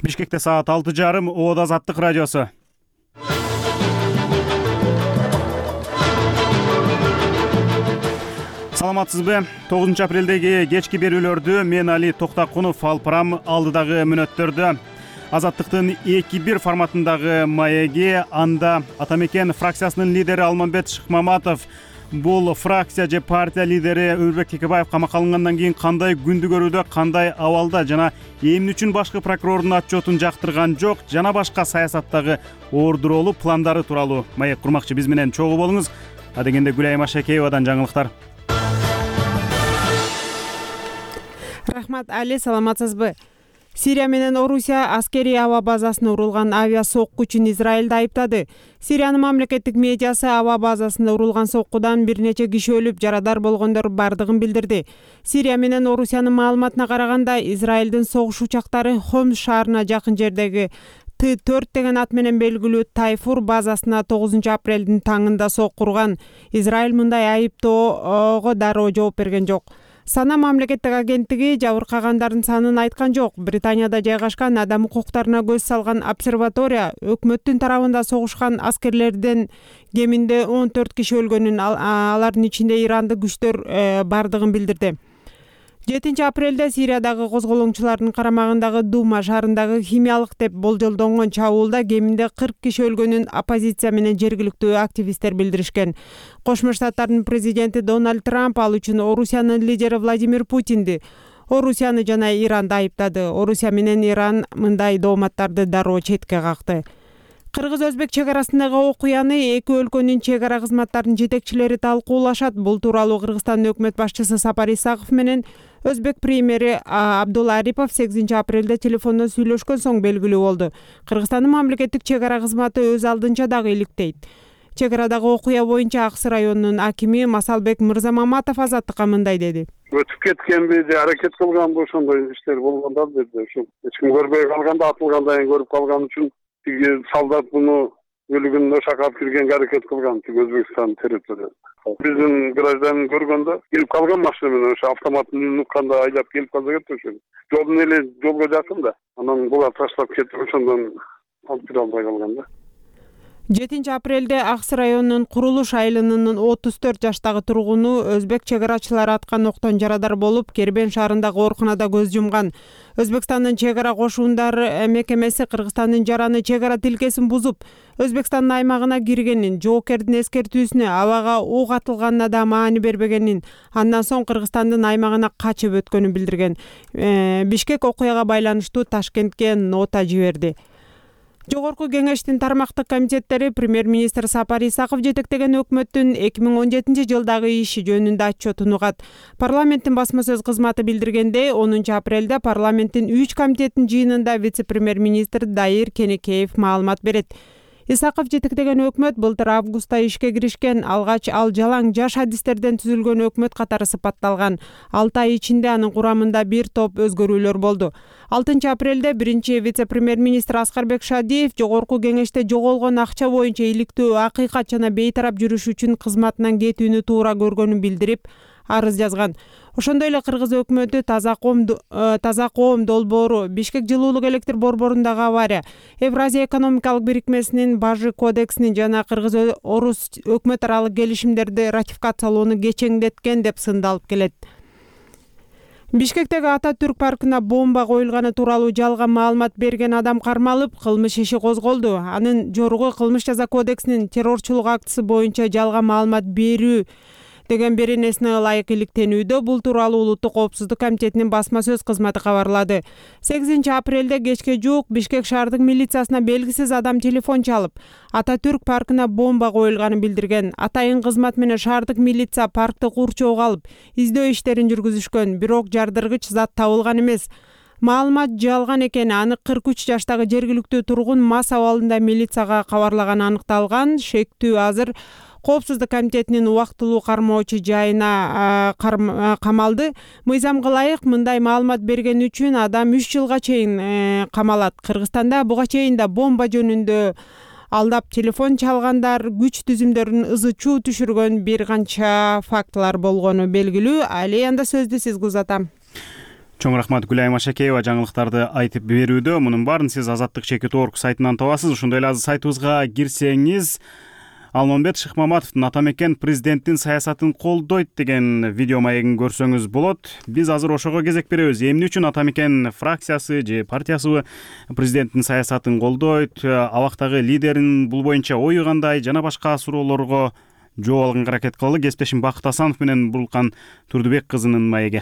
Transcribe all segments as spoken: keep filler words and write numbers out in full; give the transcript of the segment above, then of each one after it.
Бишкекте саат алты жарым, Оод Азаттык радиосу. Саламатсызбы? тогузунчу апрелдеги кечки берүүлөрдү мен Али Токтакунов алып барам. Алдыдагы мүнөттөрдө Азаттыктын эки бир форматындагы маеги, анда Ата Мекен фракциясынын лидери Алмамбет Шыкмаматов бул фракция же партия лидери Өмүрбек Текебаев камакка алынгандан кийин кандай күндү көрүүдө, кандай абалда жана эмне үчүн башкы прокурордун отчетун жактырган жок жана башка саясаттагы ордуроолуу пландары тууралуу маек курмакчы. Биз менен чогуу болуңуз. Адегенде Гүлайым Ашакеевадан жаңылыктар. Рахмат Али, саламатсызбы? Сирия менен Орусия аскерий аба базасына урулган авиа сокку үчүн Израилди айыптады. Сириянын мамлекеттик медиасы аба базасында урулган соккудан бир нече киши өлүп, жарадар болгондор бардыгын билдирди. Сирия менен Орусиянын маалыматына караганда, Израилдин согуш учактары Хомс шаарына жакын жердеги Т төрт деген ат менен белгилүү Тайфур базасына тогузунчу апрелдин таңында сокку урган. Израиль мындай айыптоого дароо жооп берген жок. Сана мамлекеттик агенттиги жабыркагандардын санын айткан жок. Британияда жайгашкан адам укуктарына көз салган обсерватория өкмөттүн тарабында согушкан аскерлерден кеминде он төрт киши өлгөнүн, алардын ичинде ирандык күчтөр бардыгын билдирди. жетинчи апрелде Сириядагы козголоңчулардын карамагындагы Дума шаарындагы химиялык деп болжолдонгон чабуулда кеминде кырк киши өлгөнүн оппозиция менен жергиликтүү активисттер билдиришкен. Кошмо Штаттардын президенти Дональд Трамп ал үчүн Орусиянын лидери Владимир Путинди, Орусияны жана Иранды айыптады. Орусия менен Иран мындай дооматтарды дароо четке какты. Кыргыз-өзбек чек арасындагы окуяны эки өлкөнүн чек ара кызматтарынын жетекчилери талкуулашат. Бул тууралуу Кыргызстандын өкмөт башчысы Сапар Исаков менен өзбек премьери Абдулла Арипов сегизинчи апрелде телефондон сүйлөшкөн соң белгилүү болду. Кыргызстандын мамлекеттик чек ара кызматы өз алдынча дагы иликтейт. Чек арадагы окуя боюнча Аксы районунун акими Масалбек Мырзамаматов Азаттыкка мындай деди. Өтүп кеткенби же аракет кылганбы ошондой иштер болгондо деди. Ошо эч ким көрбөй калганда, атылгандан кийин көрүп калган үчүн тиги солдат муну өлүгүнө шакап киргенге аракет кылган тиги Өзбекстан территориясында. Биздин гражданин көргөндө келип калган машина менен ошо автоматын укканда айлап келип калса кетти ошо. Жолдун эле жолго жакын да. Анан булар таштап кетип ошондон алып кире албай калган да. жетинчи апрелде Аксы районунун Курулуш айылынын отуз төрт жаштагы тургуну өзбек чек арачылары аткан октон жарадар болуп, Кербен шаарындагы ооруканада көз жумган. Өзбекстандын чек ара кошундар мекемеси Кыргызстандын жараны чек ара тилкесин бузуп, Өзбекстандын аймагына киргенин, жоокердин эскертүүсүнө абага ук атылганына да маани бербегенин, андан соң Кыргызстандын аймагына качып өткөнүн билдирген. Бишкек окуяга байланыштуу Ташкентке нота жиберди. Жогорку кеңештин тармактык комитеттери премьер-министр Сапар Исаков жетектеген өкмөттүн эки миң он жетинчи жылдагы иши жөнүндө отчетун угат. Парламенттин басма сөз кызматы билдиргендей, онунчу апрелде парламенттин үч комитеттин жыйынында вице-премьер-министр Дайыр Кенекеев маалымат берет. Исаков жетектеген өкмөт былтыр августта ишке киришкен, алгач ал жалаң жаш адистерден түзүлгөн өкмөт катары сыпатталган. алты ай ичинде анын курамында бир топ өзгөрүүлөр болду. алтынчы апрелде биринчи вице-премьер-министр Аскарбек Шадиев жогорку кеңеште жоголгон акча боюнча иликтөө, акыйкат жана бейтарап жүрүш үчүн кызматынан кетүүнү туура көргөнүн билдирип, арыз жазган. Ошондой эле Кыргыз өкмөтү Таза коом Таза коом долбоору, Бишкек жылуулук электр борборундагы авария, Евразия экономикалык бирикмесинин Бажы кодексинин жана Кыргыз-Орус өкмөт аралык келишимдерди ратификациялоону кечеңдеткен деп сындалып келет. Бишкектеги Ата Түрк паркына бомба коюлганы тууралуу жалган маалымат берген адам кармалып, кылмыш иши козголду. Анын жоругу кылмыш жаза кодексинин террорчулук актысы боюнча жалган маалымат берүү деген беренесине ылайык иликтенүүдө. Бул тууралуу Улуттук коопсуздук комитетинин басма сөз кызматы кабарлады. сегизинчи апрелде кечке жуук Бишкек шаардык милициясына белгисиз адам телефон чалып, Ата Түрк паркына бомба коюлганын билдирген. Атайын кызмат менен шаардык милиция паркты курчоого алып, издөө иштерин жүргүзүшкөн, бирок жардыргыч зат табылган эмес. Маалымат жалган экени аны кырк үч жаштагы жергиликтүү тургун мас абалында милицияга кабарлаганы аныкталган. Шектүү азыр Коопсуздук комитетинин убактылуу кармоочу жайына камалды. Мыйзамга ылайык мындай маалымат берген үчүн адам үч жылга чейин камалат. Кыргызстанда буга чейин да бомба жөнүндө алдап телефон чалгандар, күч түзүмдөрүн ызы чуу түшүргөн бир канча фактылар болгону белгилүү. Али, анда сөздү сизге узатам. Чоң рахмат Гүлайым Ашакеева жаңылыктарды айтып берүүдө. Мунун баарын сиз Азаттык чекит точка орг сайтынан табасыз. Ошондой эле сайтыбызга кирсеңиз Алмамбет Шыкмаматовдун атамекен президенттин саясатын колдойт деген видео маегин көрсөңүз болот. Биз азыр ошого кезек беребиз. Эмне үчүн атамекен фракциясы же партиясыбы президенттин саясатын колдойт, абактагы лидерин бул боюнча ою кандай жана башка суроолорго жооп алганга аракет кылалы. Кесиптешим Бакыт Асанов менен Бурулкан Турдубек кызынын маеги.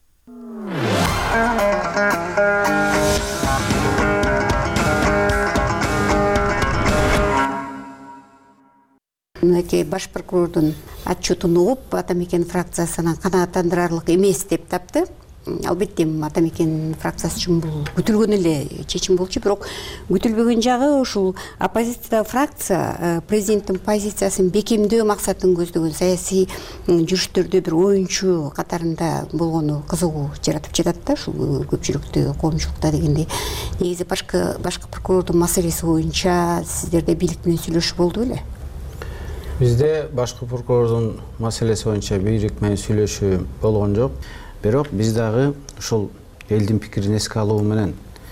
Мынакей баш прокурордун отчетун угуп, атамекен фракциясына канааттандырарлык эмес деп тапты. Албетте атамекен фракциясы үчүн бул күтүлгөн эле чечим болчу, бирок күтүлбөгөн жагы ушул оппозициядагы фракция президенттин позициясын бекемдөө максатын көздөгөн саясий жүрүштөрдө бир оюнчу катарында болгону кызыгуу жаратып жатат да, ушул көпчүлүктө, коомчулукта дегендей. Негизи башка башкы прокурордун маселеси боюнча сиздерде бийлик менен сүйлөшүү болду беле? Бизде башкы прокурордун маселеси боюнча бийлик менен сүйлөшүү болгон жок. Бирок биз дагы ушул элдин пикирин эске алуу менен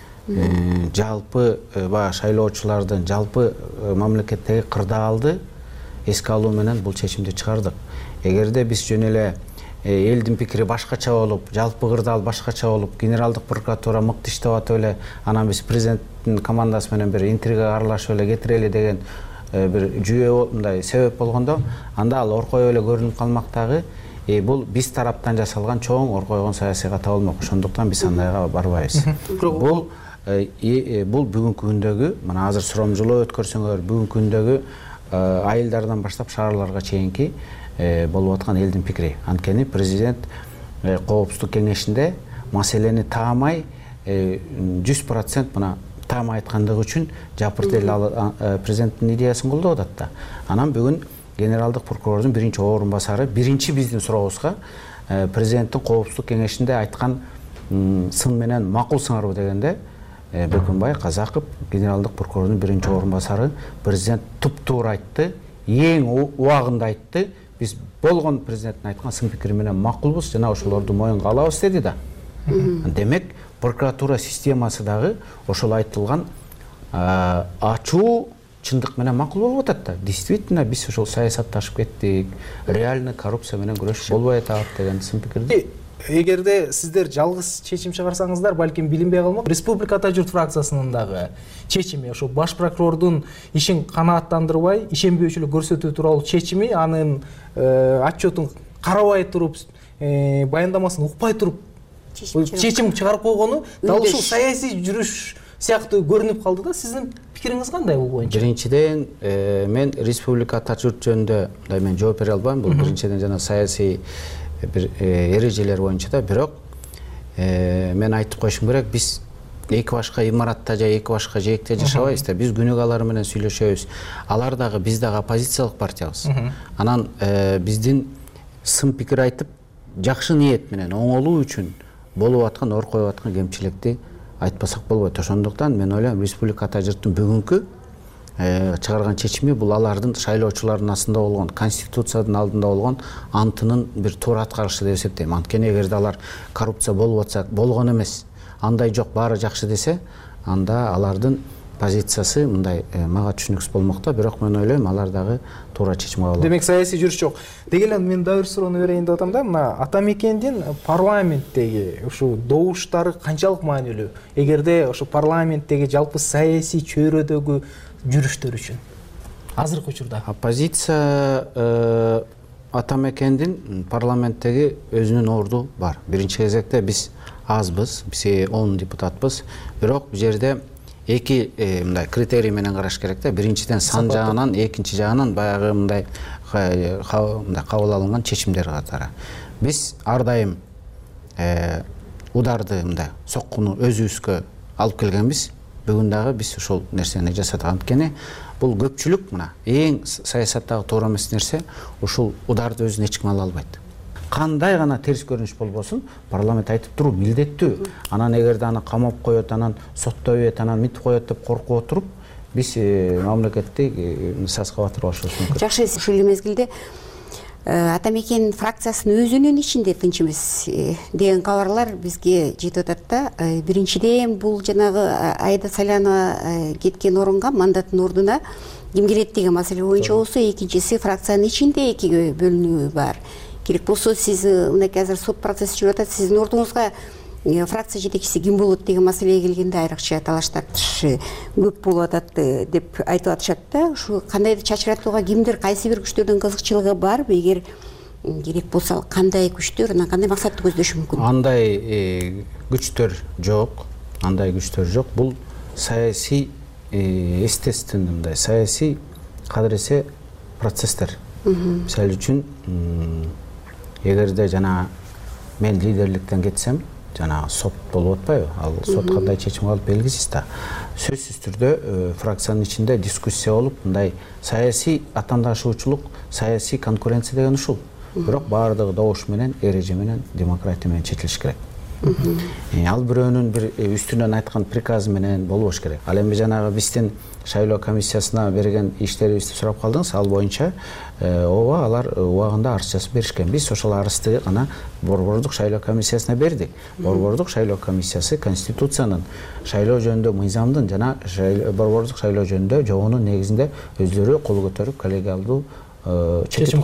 жалпы баягы шайлоочулардын жалпы мамлекеттеги кырдаалды эске алуу менен бул чечимди чыгардык. Эгерде биз жөн эле элдин пикири башкача болуп, жалпы кырдаал башкача болуп, генералдык прокуратура мыкты иштеп атып эле, анан биз президенттин командасы менен бир интригага аралашып эле кетирели деген бир жүйө мындай себеп болгондо, анда ал оркоюп эле көрүнүп калмак дагы. E, бул биз тараптан жасалган чоң оркойгон саясий ката болмок. Ошондуктан биз андайга барбайбыз. Бул бул бүгүнкү күндөгү, мына азыр сурамжылоо өткөрсөңөр, бүгүнкү күндөгү айылдардан баштап шаарларга чейинки болуп аткан элдин пикири. Анткени президент коопсуздук кеңешинде маселени таамай жүз процент мына таамай айткандыгы үчүн жапырт эле президенттин идеясын колдоп атат да. Анан бүгүн генералдык прокурордун биринчи орун басары биринчи биздин сурообузга президенттин коопсуздук кеңешинде айткан сын менен макулсыңарбы дегенде Бекөнбай Казаков генералдык прокурордун биринчи орун басары президент туп-туура айтты, эң убагында айтты. Биз болгон президенттин айткан сын пикири менен макулбуз жана ошолорду моюнга алабыз деди да. Демек прокуратура системасы дагы ошол айтылган ачуу чындык менен макул болуп атат да. Действительно биз ошол саясатташып кеттик, реальный коррупция менен күрөш болбой атат деген сын пикирди. Эгерде сиздер жалгыз чечим чыгарсаңыздар, балким билинбей калмак. Республика Ата журт фракциясынын дагы чечими, ошо баш прокурордун ишин канааттандырбай, ишенбөөчүлүк көрсөтүү тууралуу чечими, анын отчетун карабай туруп, баяндамасын укпай туруп чечим чыгарып койгону дал ушул саясий жүрүш сыяктуу көрүнүп калды да. Сиздин пикириңиз кандай бул боюнча? Биринчиден, мен Республика Ата журт жөнүндө мен жооп бере албайм. Бул биринчиден жана саясий бир эрежелер боюнча да. Бирок мен айтып коюшум керек, биз эки башка имаратта же эки башка жээкте жашабайбыз да. Биз күнүгө алар менен сүйлөшөбүз. Алар дагы биз дагы оппозициялык партиябыз. Анан биздин сын пикир айтып, жакшы ниет менен оңолуу үчүн болуп аткан, оркоюп аткан кемчиликти айтпасак болбойт. Ошондуктан мен ойлойм, Республика Ата журттун бүгүнкү чыгарган чечими бул алардын шайлоочулардын астында болгон, конституциянын алдында болгон антынын бир туура аткарышы деп эсептейм. Анткени эгерде алар коррупция болуп атса, болгон эмес, андай жок, баары жакшы десе, анда алардын позициясы мындай мага түшүнүксүз болмок да. Бирок мен ойлойм, алар дагы туура чечим кабыл алат. Демек саясий жүрүш жок. Деги эле мен дагы бир суроону берейин деп атам да. Мына атамекендин парламенттеги ушул добуштары канчалык маанилүү? Эгерде ошо парламенттеги жалпы саясий чөйрөдөгү жүрүштөр үчүн азыркы учурда оппозиция атамекендин парламенттеги өзүнүн орду бар. Биринчи кезекте биз азбыз, биз он депутатпыз. Бирок бул жерде эки мындай критерий менен караш керек да. Биринчиден сан жагынан, экинчи жагынан баягы мындай кабыл алынган чечимдер катары. Биз ар дайым ударды мындай соккуну өзүбүзгө алып келгенбиз. Бүгүн дагы биз ошол нерсени жасадык. Анткени бул көпчүлүк мына эң саясаттагы туура эмес нерсе, ушул ударды өзүнө эч ким ала албайт. Кандай гана терс көрүнүш болбосун, парламент айтып туруу милдеттүү. Анан эгерде аны камап коет, анан соттобойт, анан митип коет деп коркуп отуруп, биз мамлекетти саска батырып алышыбыз мүмкүн. Жакшы, ушул мезгилде Атамекен фракциясынын өзүнүн ичинде тынч эмес деген кабарлар бизге жетип атат да. Биринчиден бул жанагы Аида Салянова кеткен орунга, мандаттын ордуна ким келет деген маселе боюнча болсо, экинчиси фракциянын ичинде экиге бөлүнүү бар. Керек болсо сиз мынакей азыр сот процесси жүрүп атат, сиздин ордуңузга фракция жетекчиси ким болот деген маселеге келгенде айрыкча талаш тартыш көп болуп атат деп айтып атышат да. Ушу кандайдыр чачыратууга кимдир кайсы бир күчтөрдүн кызыкчылыгы барбы? Эгер керек болсо кандай күчтөр, анан кандай максатты көздөшү мүмкүн? Андай күчтөр жок, андай күчтөр жок. Бул саясий, естественно, мындай саясий кадыресе процесстер. Мисалы үчүн, эгерде жана мен лидерликтен кетсем, жана сот болуп атпайбы? Ал сот кандай чечим кылып белгисиз да. Сөзсүз түрдө фракциянын ичинде дискуссия болуп, мындай саясий атаандашуучулук, саясий конкуренция деген ушул. Бирок баардыгы добуш менен, эреже менен, демократия менен чечилиш керек. Ал бирөөнүн бир үстүнөн айткан приказы менен болбош керек. Ал эми жанагы биздин шайлоо комиссиясына берген иштерибизди сурап калдыңыз, ал боюнча ооба алар убагында арыз жазып беришкен. Биз ошол арызды гана Борбордук шайлоо комиссиясына бердик. Борбордук шайлоо комиссиясы Конституциянын, шайлоо жөнүндө мыйзамдын жана Борбордук шайлоо жөнүндө жобонун негизинде өздөрү кол көтөрүп коллегиалдуу чекит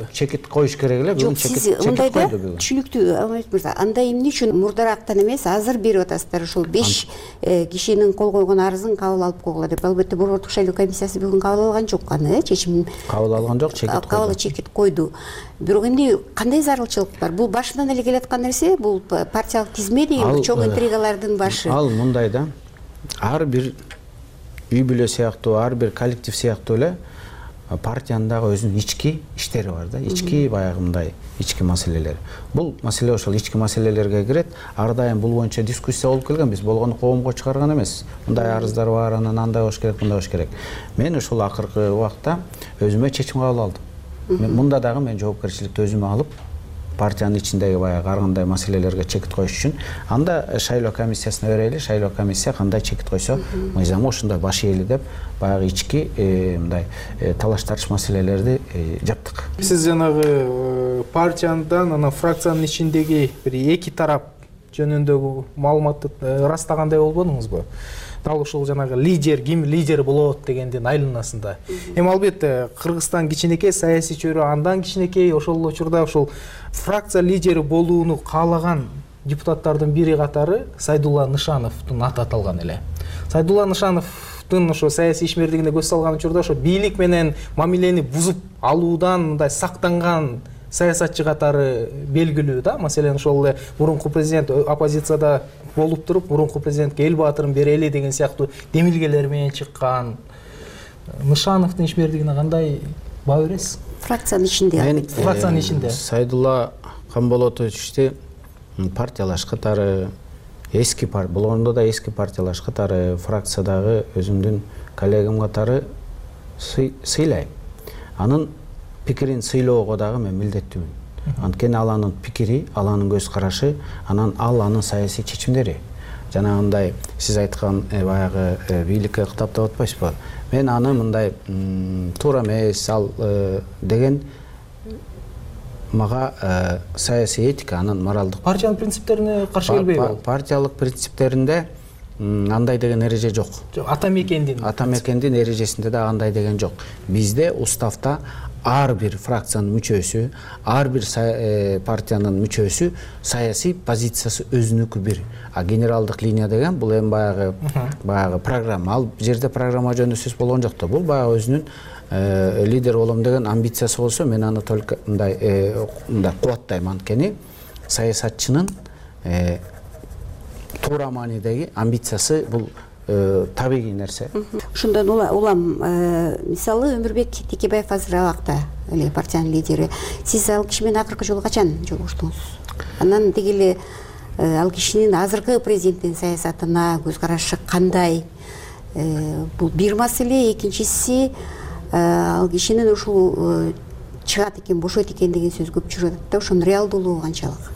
коюш керек эле. Жок, сиз мындайда түшүнүктүү Алмамет мырза, андай эмне үчүн мурдарактан эмес, азыр берип атасыздар ошол беш кишинин кол койгон арызын кабыл алып койгула деп? Албетте Борбордук шайлоо комиссиясы бүгүн кабыл алган жок аны, чечим кабыл алган жок, чекит койду. Кабыл чекит койду. Бирок эмне кандай зарылчылык бар? Бул башынан эле келаткан нерсе, бул партиялык тизме деген чоң интригалардын башы. Ал мындай да, ар бир үй бүлө сыяктуу, ар бир коллектив сыяктуу эле партиянын дагы өзүнүн ички иштери бар да, ички баягы мындай ички маселелер. Бул маселе ошол ички маселелерге кирет. Ар дайым бул боюнча дискуссия болуп келген, биз болгону коомго чыгарган эмес. Мындай арыздар бар, анан андай болуш керек, мындай болуш керек. Мен ошол акыркы убакта өзүмө чечим кабыл алдым. Мында дагы мен жоопкерчиликти өзүмө алып, партиянын ичиндеги баягы ар кандай маселелерге чекит коюш үчүн анда шайлоо комиссиясына берели, шайлоо комиссия кандай чекит койсо мыйзамы ошондой баш ээли деп баягы ички мындай талаш тартыш маселелерди жаптык. Сиз жанагы партиядан анан фракциянын ичиндеги бир эки тарап жөнүндөгү маалыматты ырастагандай болбодуңузбу? Дал ушул жанагы лидер, ким лидер болот дегендин айланасында. Эми албетте Кыргызстан кичинекей, саясий чөйрө андан кичинекей, ошол учурда ушул фракция лидери болууну каалаган депутаттардын бири катары Сайдулла Нышановдун аты аталган эле. Сайдулла Нышановдун ошо саясий ишмердигине көз салган учурда ошо бийлик менен мамилени бузуп алуудан мындай сактанган саясатчы катары белгилүү да. Маселен ошол эле мурунку президент оппозицияда болуп туруп, мурунку президентке эл баатырын берели деген сыяктуу демилгелер менен чыккан Нышановдун ишмердигине кандай баа бересиз? Фракциянын ичинде. Фракциянын ичинде. Сайдулла Камболотовичти партиялаш катары, эски партия, болгондо да эски партиялаш катары, фракциядагы өзүмдүн коллегам катары сыйлайм. Анын пикирин сыйлоого дагы мен милдеттүүмүн. Анткени ал анын пикири, ал анын көз карашы, анан ал анын саясий чечимдери. Жанагындай сиз айткан баягы бийликке кытаптап атпайсызбы? Мен аны мындай туура эмес ал деген мага саясий этика, анын моралдык партиянын принциптерине каршы келбейби? Партиялык принциптеринде андай деген эреже жок. Атамекендин Атамекендин эрежесинде да андай деген жок. Бизде уставта ар бир фракциянын мүчөсү, ар бир партиянын мүчөсү саясий позициясы өзүнүкү бир. А генералдык линия деген бул эми баягы баягы программа. Ал жерде программа жөнүндө сөз болгон жок да. Бул баягы өзүнүн лидер болом деген амбициясы болсо, мен аны только мындай мындай кубаттайм. Анткени саясатчынын туура маанидеги амбициясы бул табигый нерсе. Ошондон улам, мисалы Өмүрбек Текебаев азыр абакта эле партиянын лидери. Сиз ал киши менен акыркы жолу качан жолугуштуңуз? Анан деги эле ал кишинин азыркы президенттин саясатына көз карашы кандай? Бул бир маселе, экинчиси ал кишинин ушул чыгат экен, бошойт экен деген сөз көп жүрүп атат да, ошонун реалдуулугу канчалык?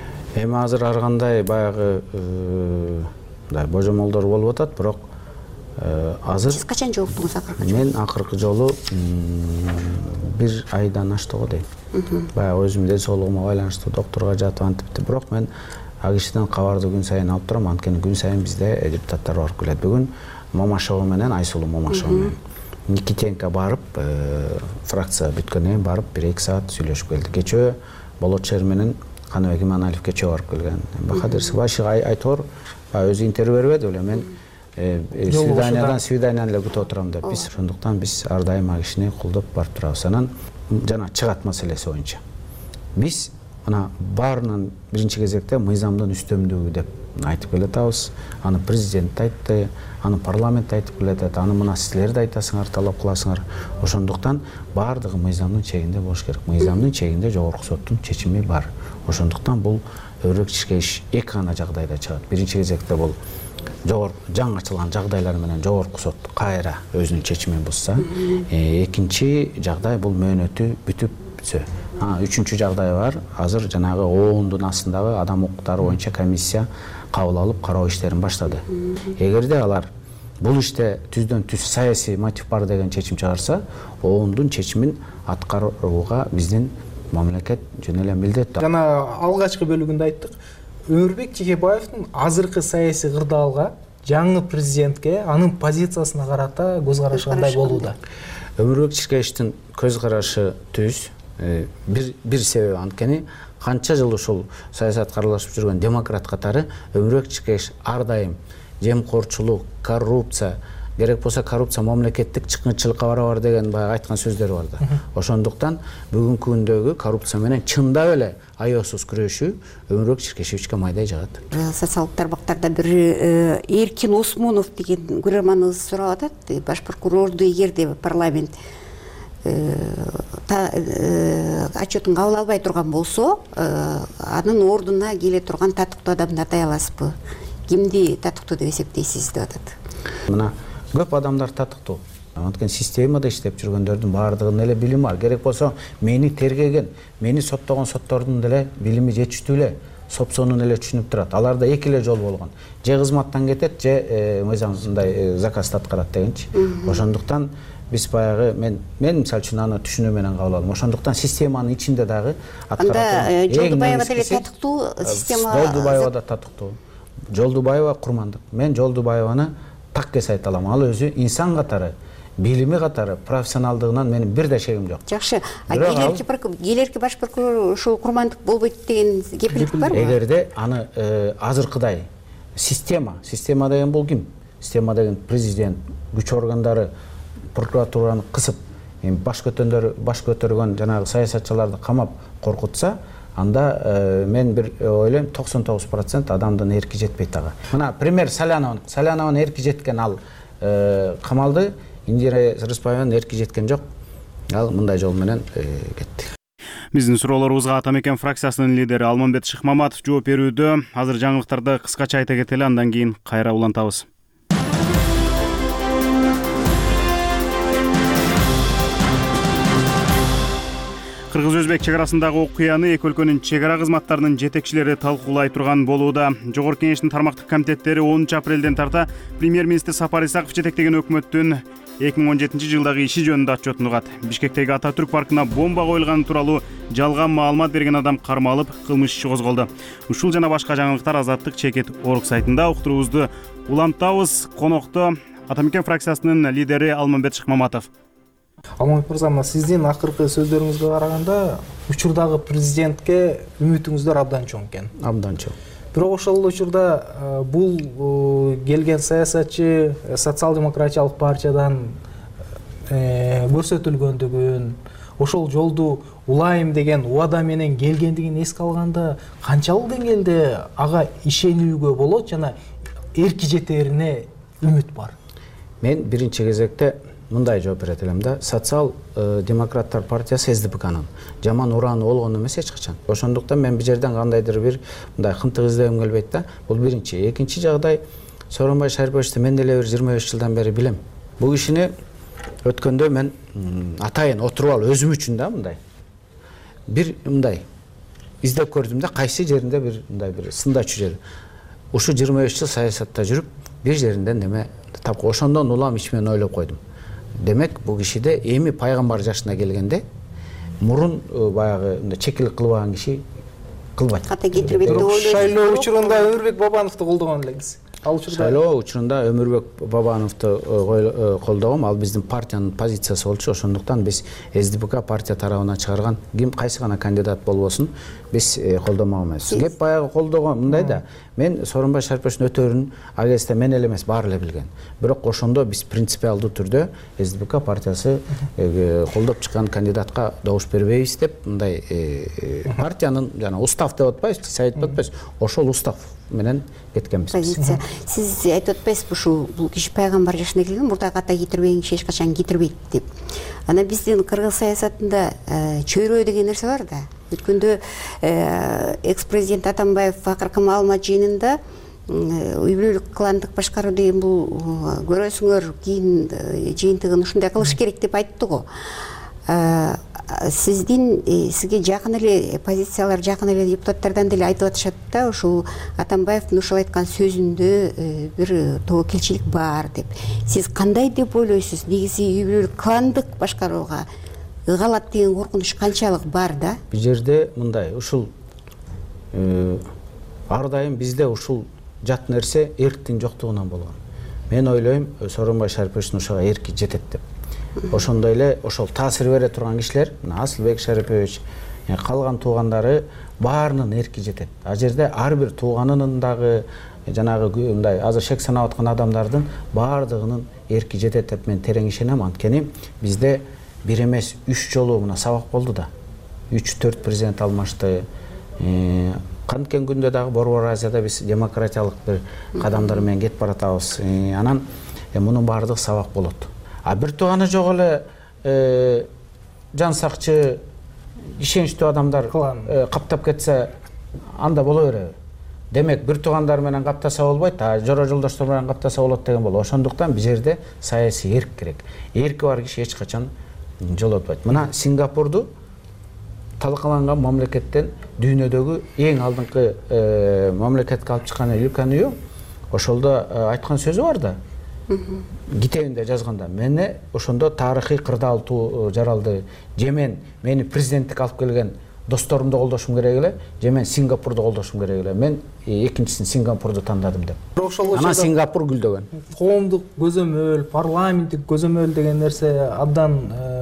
Эми азыр ар кандай баягы божомолдор болуп атат, бирок азыр Сиз качан жолуктуңуз акыркы жолу? мен акыркы жолу бир айдан ашты го дейм. Баягы өзүмдүн ден соолугума байланыштуу доктурга жатып антипти, бирок мен ал кишиден кабарды күн сайын алып турам, анткени күн сайын бизде депутаттар барып келет. Бүгүн Момашова менен Айсулуу Момашова менен Никитенко барып, фракция бүткөндөн кийин барып бир эки саат сүйлөшүп келди. Кечөө Болот шаар менен Каныбек Иманалиев кечөө барып келген. Бахадыр Сыбашев айтор өзү интервью бербеди беле, мен свиданиядан свиданияны эле күтүп отурам деп. Биз ошондуктан биз ар дайым ал кишини колдоп барып турабыз. Анан жана чыгат маселеси боюнча биз мына баарынан биринчи кезекте мыйзамдын үстөмдүгү деп айтып келатабыз. Аны президент айтты, аны парламент айтып келатат, аны мына силер да айтасыңар, талап кыласыңар. Ошондуктан баардыгы мыйзамдын чегинде болуш керек. Мыйзамдын чегинде жогорку соттун чечими бар. Ошондуктан бул өрөк ишке иш эки гана жагдайда чыгат. Биринчи кезекте бул жогорку жаңы ачылган жагдайлар менен жогорку сот кайра өзүнүн чечимин бузса, экинчи жагдай бул мөөнөтү бүтүпсө. А үчүнчү жагдай бар. Азыр жанагы оондун астындагы адам укуктары боюнча комиссия кабыл алып кароо иштерин баштады. Эгерде алар бул иште түздөн түз саясий мотив бар деген чечим чыгарса, оондун чечимин аткарууга биздин мамлекет жөн эле милдеттүү. Жана алгачкы бөлүгүндө айттык, Өмүрбек Чекебаевдин азыркы саясий кырдаалга жаңы президентке анын позициясына карата көз карашы кандай болууда? Өмүрбек Чекебаевдин көз карашы түз. Бир бир себеби анткени канча жыл ушул саясатка аралашып жүргөн демократ катары Өмүрбек Чекебаев ар дайым жемкорчулук, коррупция, керек болсо коррупция мамлекеттик чыккынчылыкка барабар деген баягы айткан сөздөрү бар да. Ошондуктан бүгүнкү күндөгү коррупция менен чындап эле аеосуз күрөшүү Өмүрбек Чекебаевичке майдай жагат. Социалдык тармактарда бир Эркин Осмонов деген көрөрманыбыз сурап атат, баш прокурорду эгерде парламент отчетун кабыл албай турган болсо, анын ордуна келе турган татыктуу адамды атай аласызбы? Кимди татыктуу деп эсептейсиз деп атат. Мына көп адамдар татыктуу. Анткени системада иштеп жүргөндөрдүн баардыгынын эле билими бар. Керек болсо мени тергеген, мени соттогон соттордун деле билими жетиштүү эле, сопсонун эле түшүнүп турат. Аларда эки эле жол болгон. Же кызматтан кетет, же мыйзамсыздай заказды аткарат дегенчи. Ошондуктан биз баягы мен мен мисалы үчүн аны түшүнүү менен кабыл алдым. Ошондуктан системанын ичинде дагы аткарат. Анда Жолдубаева деле татыктуу система. Жолдубаева да татыктуу. Жолдубаева курмандык. Мен Жолдубаеваны так эс айта алам. Ал өзү инсан катары, билими катары, профессионалдыгынан менин бир да шегим жок. Жакшы. Келерки баш прокурор ушул курмандык болбойт деген кепилдик барбы? Эгерде аны азыркыдай система, система деген бул ким? Система деген президент, күч органдары прокуратураны кысып, баш көтөргөн баш көтөргөн жанагы саясатчыларды камап коркутса, анда мен бир ойлойм токсон тогуз процент адамдын эрки жетпейт ага. Мына пример Салянова. Салянова эрки жеткен, ал камалды. Индира Рыспаеванын эрки жеткен жок. Ал мындай жол менен кетти. Биздин суроолорубузга Атамекен фракциясынын лидери Алмамбет Шыкмаматов жооп берүүдө. Азыр жаңылыктарды кыскача айта кетели, андан кийин кайра улантабыз. Кыргыз-Өзбек чек арасындагы окуяны эки өлкөнүн чек ара кызматтарынын жетекчилери талкуулай турган болууда. Жогорку Кеңештин тармактык комитеттери онунчу апрелден тарта премьер-министр Сапар Исаков жетектеген өкмөттүн эки миң он жетинчи жылдагы иши жөнүндө отчетун угат. Бишкектеги Ататүрк паркына бомба коюлганы тууралуу жалган маалымат берген адам кармалып, кылмыш иши козголду. Ушул жана башка жаңылыктар Азаттык чекит орг сайтында. Уктуруубузду улантабыз. Конокто Атамекен фракциясынын лидери Алмамбет Шыкмаматов. Алмамбет мырза, сиздин акыркы сөздөрүңүзгө караганда учурдагы президентке үмүтүңүздөр абдан чоң экен. Абдан чоң. Бирок ошол учурда бул келген саясатчы социал-демократиялык партиядан көрсөтүлгөндүгүн, ошол жолду улайым деген убада менен келгендигин эске алганда канчалык деңгээлде ага ишенүүгө болот жана эрки жетерине үмүт бар? Мен биринчи кезекте мындай жооп берет элем да. Социал-демократтар партиясы эс ди пэ канын жаман урааны болгон эмес эч качан. Ошондуктан мен бул жерден кандайдыр бир мындай кынтык издегим келбейт да. Бул биринчи. Экинчи жагдай, Сооронбай Шариповичти мен деле бир жыйырма беш жылдан бери билем. Бул кишини өткөндө мен атайын отуруп алып өзүм үчүн да мындай бир мындай издеп көрдүм да, кайсы жеринде бир мындай бир сындачу жер. Ушу жыйырма беш жыл саясатта жүрүп, бир жеринде неме тапкыр ошондон улам ич менен ойлоп койдум. Демек бул кишиде эми пайгамбар жашына келгенде мурун баягы мындай чекилик кылбаган киши кылбайт. Ката кетирбейт деп ойлойсуз. Шайлоо учурунда Өмүрбек Бабановду колдогон элеңиз. Ал учурда шайлоо учурунда Өмүрбек Бабановду колдогом. Ал биздин партиянын позициясы болчу. Ошондуктан биз эс ди пи ка партия тарабынан чыгарган ким кайсы гана кандидат болбосун биз колдомок эмес. Кеп баягы колдогон мындай да. Мен Сооронбай Шариповичтин өтөрүн ал кезде мен эле эмес баары эле билген. Бирок ошондо биз принципиалдуу түрдө эс ди пи ка партиясы колдоп чыккан кандидатка добуш бербейбиз деп мындай партиянын жана устав деп атпайбызбы, сайт деп атпайбыз. Ошол устав менен кеткенбиз. Позиция. Сиз айтып атпайсызбы ушу бул киши пайгамбар жашына келген, мурда ката кетирбеген киши эч качан кетирбейт деп. Ана биздин кыргыз саясатында чөйрө деген нерсе бар да. Өткөндө экс-президент Атамбаев акыркы маалымат жыйынында үй бүлөлүк кландык башкаруу деген бул көрөсүңөр кийин жыйынтыгын ушундай кылыш керек деп айтты го. Сиздин сизге жакын эле позициялар, жакын эле депутаттардан деле айтып атышат да, ушул Атамбаевдин ушул айткан сөзүндө бир тобокелчилик бар деп. Сиз кандай деп ойлойсуз? Негизи үй бүлөлүк кландык башкарууга ыгалат деген коркунуч канчалык бар да? Бул жерде мындай, ушул ар дайым бизде ушул жат нерсе эрктин жоктугунан болгон. Мен ойлойм, Сооронбай Шариповичтин ушуга эрки жетет деп. Ошондой эле ошол таасир бере турган кишилер, мына Асылбек Шарипович, калган туугандары баарынын эрки жетет. А жерде ар бир тууганынын дагы жанагы мындай азыр шек санап аткан адамдардын баардыгынын эрки жетет деп мен терең ишенем. Анткени бизде бир эмес үч жолу мына сабак болду да. үч төрт президент алмашты. Канткен күндө дагы Борбор Азияда биз демократиялык бир кадамдар менен кетип баратабыз. Анан мунун баардыгы сабак болот. А бир тууганы жок эле жан сакчы, ишеничтүү адамдар каптап кетсе, анда боло береби. Демек бир туугандар менен каптаса болбойт, а жора жолдоштор менен каптаса болот деген болот. Ошондуктан бул жерде саясий эрк керек. Эрки бар киши эч качан жолотпойт. Мына Сингапурду талкаланган мамлекеттен дүйнөдөгү эң алдыңкы мамлекетке алып чыккан Ли Куан Ю ошолдо айткан сөзү бар да. Китебинде жазганда, мени ошондо тарыхый кырдаал жаралды. Же мен мени президенттик алып келген досторумду колдошум керек эле, же мен Сингапурду колдошум керек эле. Мен экинчисин Сингапурду тандадым деп. Ана Сингапур гүлдөгөн. Коомдук көзөмөл, парламенттик көзөмөл деген нерсе абдан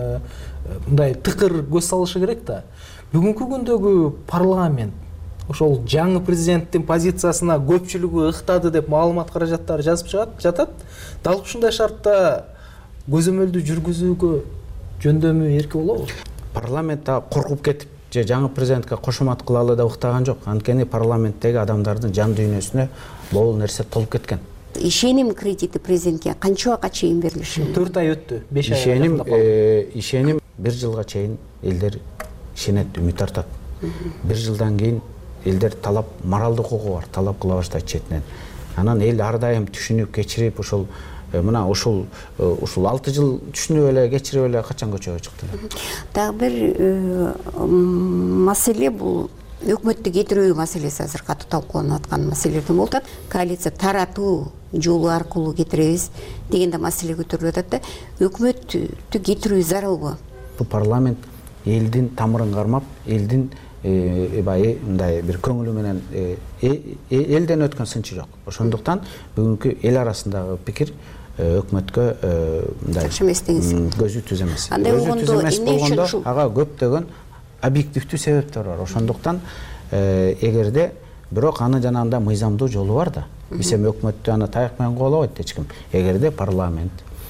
мындай тыкыр көз салышы керек да. Бүгүнкү күндөгү парламент ошол жаңы президенттин позициясына көпчүлүгү ыктады деп маалымат каражаттары жазып жатат. Дал ушундай шартта көзөмөлдү жүргүзүүгө жөндөмү эрки болобу? Парламент коркуп кетип же жаңы президентке кошумат кылалы деп ыктаган жок. Анткени парламенттеги адамдардын жан дүйнөсүнө могул нерсе толуп кеткен. Ишеним кредити президентке канча убакка чейин берилиши? төрт ай өттү, беш ай. Ишеним, ишеним бир жылга чейин элдер ишенет, үмүт артат. Бир жылдан кийин элдер талап, моралдык укугу бар, талап кыла баштайт четинен. Анан эл ар дайым түшүнүп кечирип, ушул мына ушул ушул алты жыл түшүнүп эле кечирип эле качан көчөгө чыкты. Дагы бир маселе бул өкмөттү кетирүү маселеси азыр катуу талкууланып аткан маселелерден болот. Коалиция таратуу жолу аркылуу кетиребиз деген да маселе көтөрүлүп атат да. Өкмөттү кетирүү зарылбы? Бул парламент элдин тамырын кармап, элдин бай мындай бир көңүлү менен элден өткөн сынчы жок. Ошондуктан бүгүнкү эл арасындагы пикир өкмөткө мындай көзү түз эмес. Көзү түз эмес болгондо ага көптөгөн объективдүү себептер бар. Ошондуктан эгерде бирок аны жанагында мыйзамдуу жолу бар да. Биз эми өкмөттү аны таяк менен кубалабайт эч ким. Эгерде парламент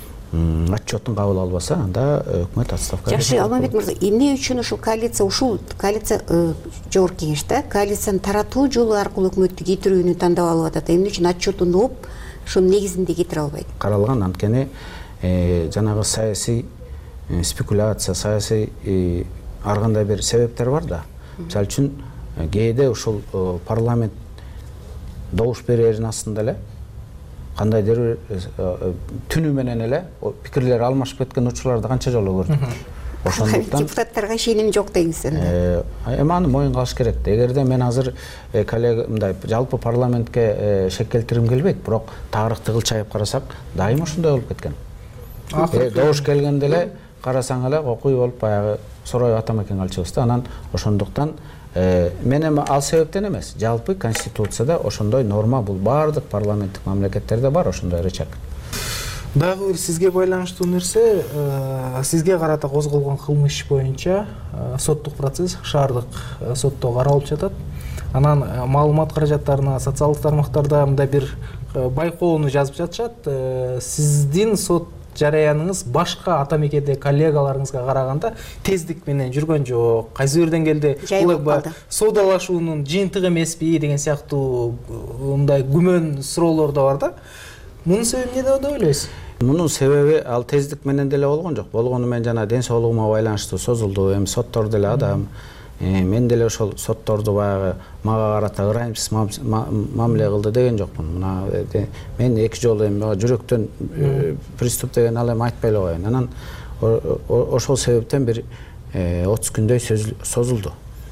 отчетун кабыл албаса, анда өкмөт отставкага кетет. Жакшы, Алмамбет мырза, эмне үчүн ушул коалиция, ушул коалиция жогорку кеңеште коалицияны таратуу жолу аркылуу өкмөттү кетирүүнү тандап алып атат? Эмне үчүн отчетун угуп, ушунун негизинде кетире албайт? Каралган, анткени жанагы саясий спекуляция, саясий ар кандай бир себептер бар да. Мисалы үчүн кээде ушул парламент добуш берерин астында эле кандайдыр түнү менен эле пикирлер алмашып кеткен учурларды канча жолу көрдүк. Ошондуктан депутаттарга ишеним жок деңиздер. Эми аны моюнга алыш керек. Эгерде мен азыр коллега мындай жалпы парламентке шек келтиргим келбейт, бирок тарыхты кылчайып карасак, дайым ошондой болуп кеткен. Добуш келгенде эле карасаң эле окуй болуп баягы Сороев Атамекен алчыбыз да. Анан ошондуктан мен эми ал себептен эмес, жалпы конституцияда ошондой норма бул баардык парламенттик мамлекеттерде бар ошондой рычаг. Дагы бир сизге байланыштуу нерсе, сизге карата козголгон кылмыш боюнча соттук процесс шаардык сотто каралып жатат. Анан маалымат каражаттарына социалдык тармактарда мындай бир байкоону жазып жатышат. Сиздин сот жараяныңыз башка Атамекенде коллегаларыңызга караганда тездик менен жүргөн жок. Кайсы бир деңгээлде соодалашуунун жыйынтыгы эмеспи деген сыяктуу мындай күмөн суроолор да бар да. Мунун себеби эмнеде деп ойлойсуз? Мунун себеби ал тездик менен деле болгон жок. Болгону мен жана ден соолугума байланыштуу созулду. Эми соттор деле адам. Мен деле ошол сотторду баягы мага карата ырайымсыз мамиле кылды деген жокмун. Мына мен эки жолу эми жүрөктөн приступ деген ал эми айтпай эле коеюн. Анан ошол себептен бир отуз күндөй созулду.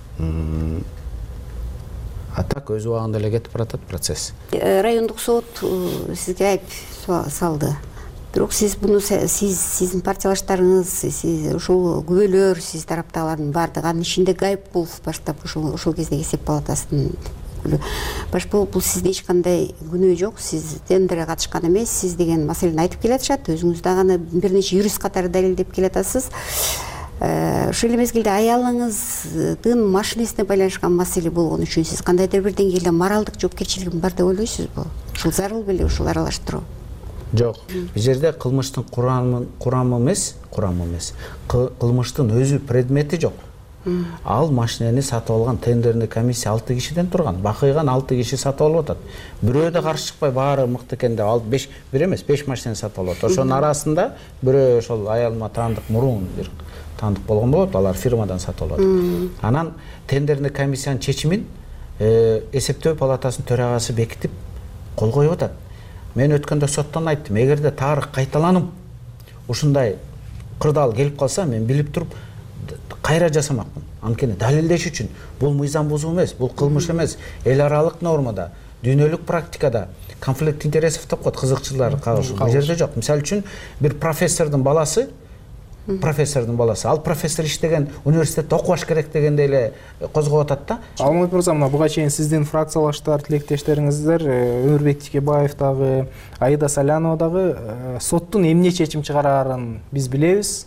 А так өз убагында эле кетип баратат процесс. Райондук сот сизге айып салды. Бирок сиз буну сиз сиздин партиялаштарыңыз, сиз ушул күбөлөр, сиз тараптагылардын баардыгы, анын ичинде Гайыпкулов баштап ушул ошол кездеги эсеп палатасынын башпул бул сизде эч кандай күнөө жок, сиз тендерге катышкан эмес, сиз деген маселени айтып келатышат. Өзүңүз дагы аны бир нече юрист катары далилдеп келатасыз. Ошол эле мезгилде аялыңыздын машинесине байланышкан маселе болгон үчүн сиз кандайдыр бир деңгээлде моралдык жоопкерчилигин бар деп ойлойсузбу? Ушул зарыл беле ушул аралаштыруу? Жок. Бул жерде кылмыштын курамы курамы эмес, курамы эмес. Кылмыштын өзү предмети жок. Ал машинени сатып алган тендерный комиссия алты кишиден турган. Бакыйган алты киши сатып алып атат. Бирөө да каршы чыкпай баары мыкты экен деп алып беш бир эмес беш машинени сатып алып атат. Ошонун арасында бирөө ошол аялыма таандык мурун бир таандык болгон болот, алар фирмадан сатып алып атат. Анан тендерный комиссиянын чечимин эсептөө палатасынын төрагасы бекитип кол коюп атат. Мен өткөндө соттон айттым, эгерде тарых кайталанып ушундай кырдаал келип калса, мен билип туруп кайра жасамакмын. Анткени далилдеш үчүн бул мыйзам бузуу эмес, бул кылмыш эмес. Эл аралык нормада, дүйнөлүк практикада конфликт интересов деп коет, кызыкчылар кагышы. Бул жерде жок. Мисалы үчүн бир профессордун баласы профессордун баласы ал профессор иштеген университетте окубаш керек дегенде эле козгоп атат да. Алмат мырза, мына буга чейин сиздин фракциялаштар, тилектештериңиздер Өмүрбек Тикебаев дагы, Аида Салянова дагы соттун эмне чечим чыгарарын биз билебиз.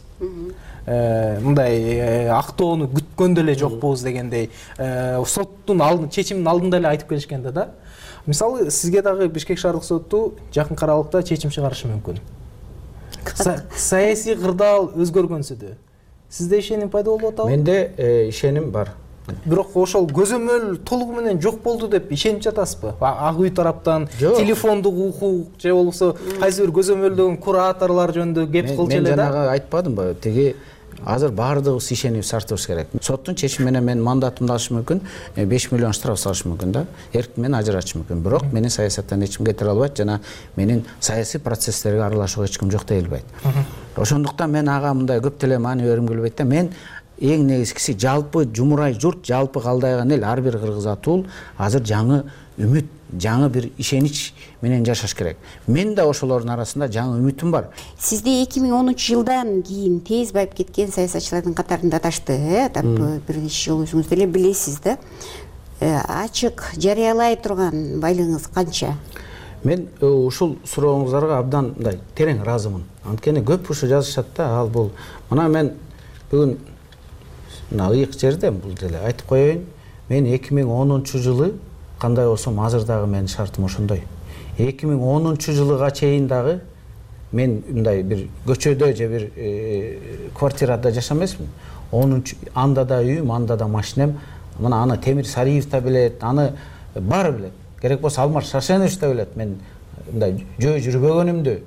Мындай актоону күткөндө эле жокпуз дегендей соттун алдын чечимин алдында эле айтып келишкен да. Мисалы сизге дагы Бишкек шаардык соту жакын аралыкта чечим чыгарышы мүмкүн. Саясий кырдаал өзгөргөнсүдө сизде ишеним пайда болуп атабы? Менде ишеним бар. Бирок ошол көзөмөл толугу менен жок болду деп ишенип жатасызбы? Ак үй тараптан телефондук укук же болбосо кайсы бир көзөмөлдөгөн кураторлор жөнүндө кеп кылчу эле да? Мен жанагы айтпадымбы? Тиги азыр баардыгыбыз ишенип сартыбыз керек. Соттун чечими менен мен мандатымды алыш мүмкүн, беш миллион штраф салыш мүмкүн да. Эркин менен ажыратыш мүмкүн. Бирок менин саясаттан эч ким кетире албайт жана менин саясий процесстерге аралашууга эч ким жок дей албайт. Ошондуктан мен ага мындай көп деле маани берим келбейт да. Мен эң негизгиси жалпы жумурай журт, жалпы калдайган эл, ар бир кыргыз атуул азыр жаңы үмүт, жаңы бир ишенич менен жашаш керек. Мен да ошолордун арасында жаңы үмүтүм бар. Сизде эки миң онунчу жылдан кийин тез байып кеткен саясатчылардын катарында аташты, бир нече жол өзүңүз деле билесиз да. Ачык жарыялай турган байлыгыңыз канча? Мен ушул сурооңуздарга абдан мындай терең ыраазымын. Анткени көп ушу жазышат да, ал бул. Мына мен бүгүн мына ыйык жерде бул деле айтып коеюн. Мен эки миң онунчу жылы кандай болсом азыр дагы менин шартым ошондой. эки миң онунчу жылыга чейин дагы мен мындай бир көчөдө же бир квартирада жашамайсмын. онунчу анда да үйүм, анда да машинем. Мына аны Темир Сариев да билет, аны баары билет. Керек болсо Алмар Шашенович да билет. Мен мындай жөө жүрбөгөнүмдү,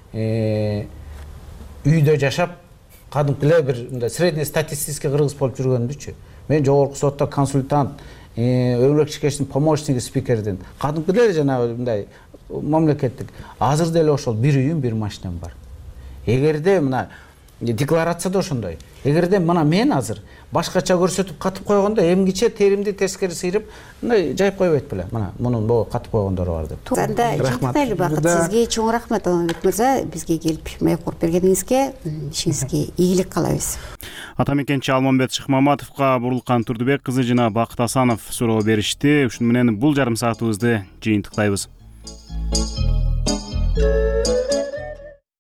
үйдө жашап, кадимки эле бир мындай средний статистический кыргыз болуп жүргөндүчү. Мен жогорку сотто консультант, Өмүрбек Шикештин помощниги спикердин, кадимки эле жанагы мындай мамлекеттик. Азыр деле ошол бир үйүм, бир машинем бар. Эгерде мына декларация да ошондой. Эгерде мына мен азыр башкача көрсөтүп катып койгондо эмгиче теримди тескери сыйрып мындай жайып койбойт беле. Мына мунун могу катып койгондору бар деп. Анда жыйынтыктайлы Бакыт, сизге чоң рахмат Алмамбет мырза, бизге келип маек куруп бергениңизге, ишиңизге ийгилик каалайбыз. Атамекенчи Алмамбет Шыкмаматовго Бурурлукан Турдубек кызы жана Бакыт Асанов суроо беришти. Ушуну менен бул жарым саатыбызды жыйынтыктайбыз.